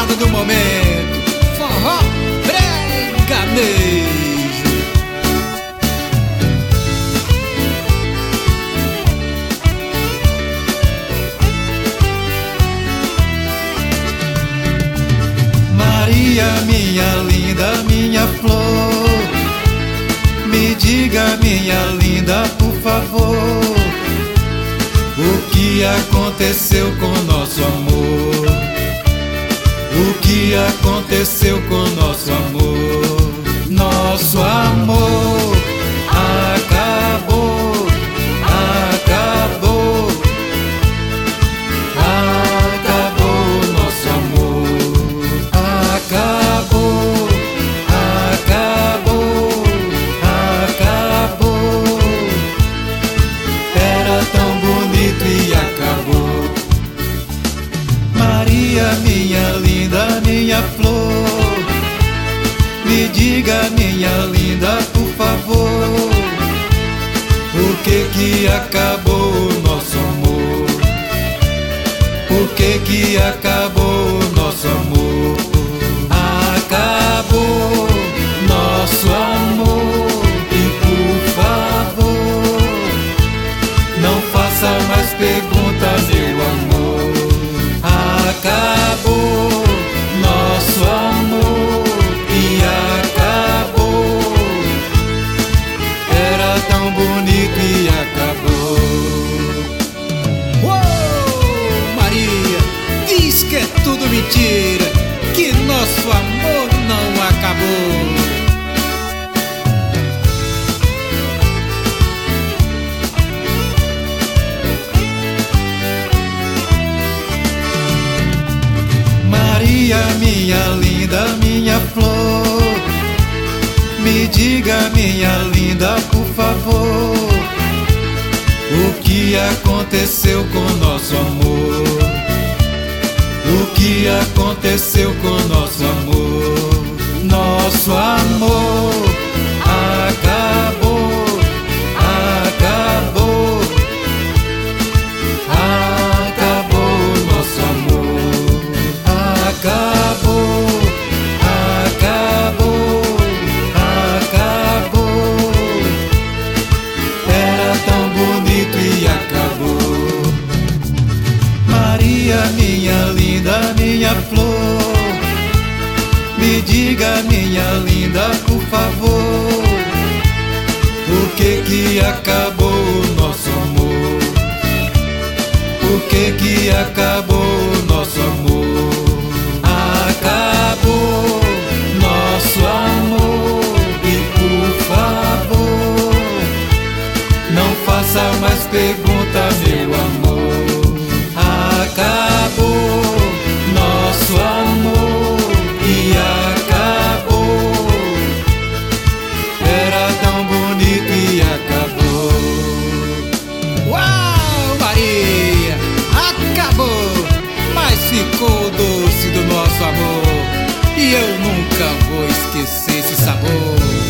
moda do momento, forró breganejo. Maria, minha linda, minha flor, me diga, minha linda, por favor, o que aconteceu com nosso amor? O que aconteceu com nosso amor? Nosso amor acabou, acabou, acabou nosso amor, acabou, acabou, acabou. Era tão bonito e acabou. Maria, minha linda, minha flor, me diga, minha linda, por favor, por que acabou o nosso amor? Por que acabou o nosso amor? Acabou nosso amor e por favor, não faça mais perguntas, meu amor. Acabou nosso amor e acabou. Era tão bonito e acabou. Uou, Maria, diz que é tudo mentira, que nosso amor não acabou. Maria, minha linda, minha flor, me diga, minha linda, por favor, o que aconteceu com nosso amor? O que aconteceu com nosso amor? Nosso amor acabou, acabou, acabou nosso amor. Acabou, acabou, acabou. Era tão bonito e acabou. Maria, minha linda, minha flor, me diga, minha linda, por favor, por que acabou o nosso amor? Por que acabou o nosso amor? Acabou nosso amor e por favor, não faça mais perguntas, meu amor. Acabou nosso amor e acabou. Era tão bonito e acabou. Uau, Maria, acabou, mas ficou doce do nosso amor, e eu nunca vou esquecer esse sabor.